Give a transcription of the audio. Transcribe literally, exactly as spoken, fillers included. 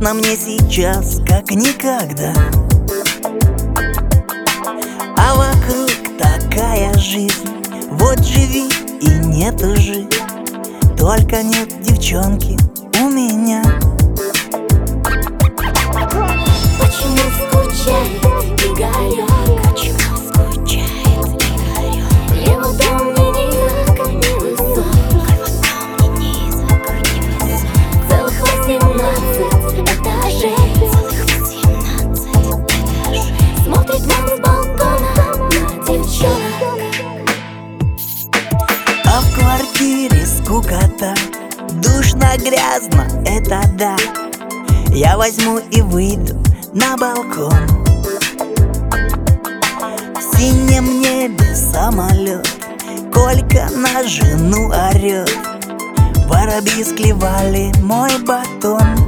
Грустно мне сейчас, как никогда, а вокруг такая жизнь. Вот живи и не тужи, только нет девчонки у меня. Почему скучает Игорек? Почему скучает Игорек? Его дом не низок, не высок, его дом не низок, не высок. Целых восемнадцать этажей, целых восемнадцать этажей. Смотрит нам с балкона на девчонок. А в квартире скукота, душно, грязно, это да. Я возьму и выйду на балкон. В синем небе самолет, Колька на жену орет. Воробьи склевали мой батон.